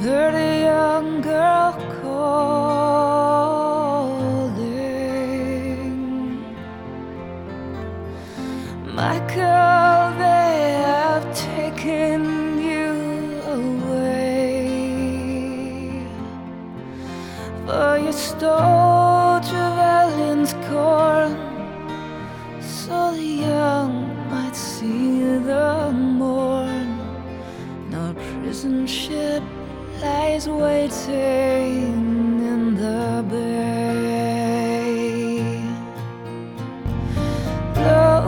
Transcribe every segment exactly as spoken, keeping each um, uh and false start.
heard a young girl calling. Michael, they have taken you away, for you stole Trevelyan's corn, so the young might see the morn. Now a prison ship lies waiting in the bay. Low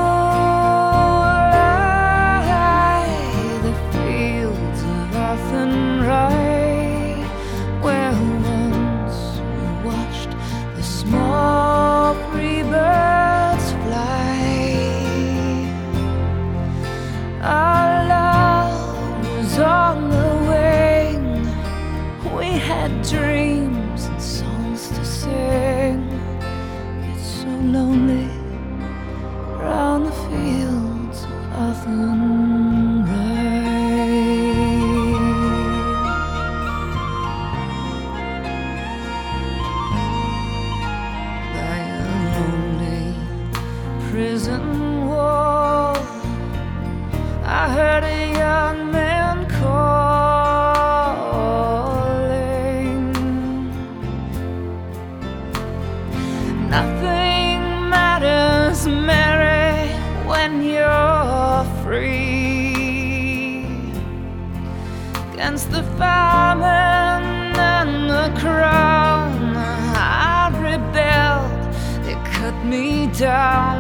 lie the fields of Athenry, where once we watched the small free birds fly. Our love was on the wing, we had dreams and songs to sing. It's so lonely round the fields of Athenry. By a lonely prison wall, I heard a young man calling. Nothing matters, Mary, when you're free. Against the famine and the crown, I rebelled, they cut me down.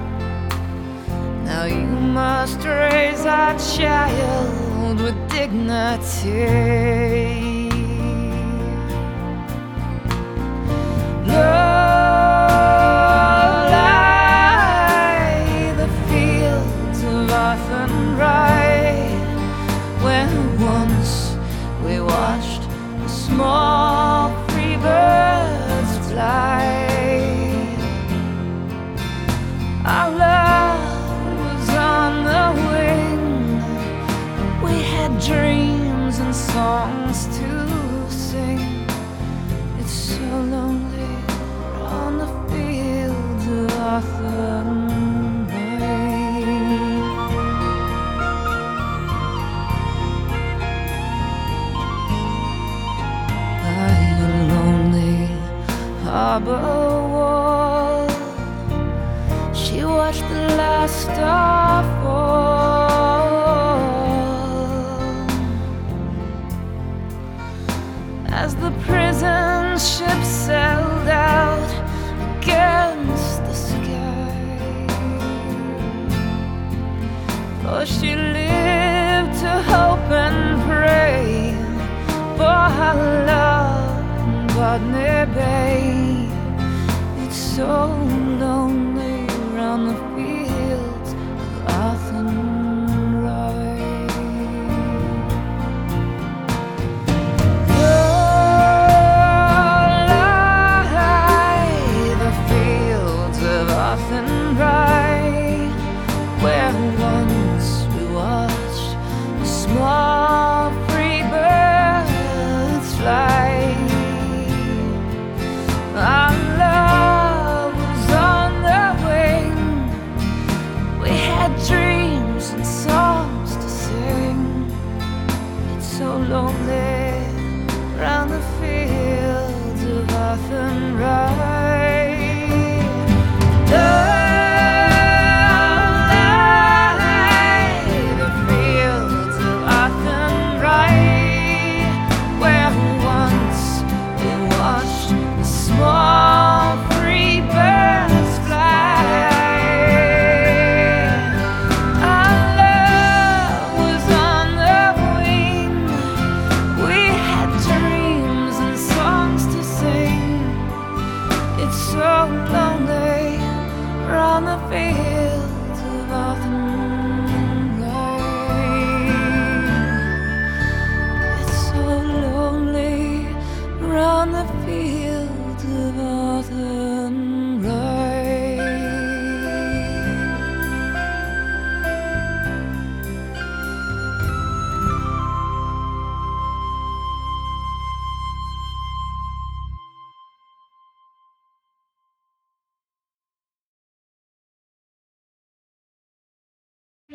Now you must raise our child with dignity. Low lie the fields of Athenry, where once we watched the small free birds fly. Our love was on the wing, we had dreams and songs to sing. It's so lonely on the fields of Athenry. By a lonely harbor wall, she watched the last star fall as the prison ship sailed out against the sky. For she lived to hope and pray for her love in Botany Bay. It's so lonely round the fields of Athenry. Low lie the fields of Athenry, where once we watched the small free birds fly. Our love was on the wing, we had dreams and songs to sing. It's so lonely round the fields of Athenry.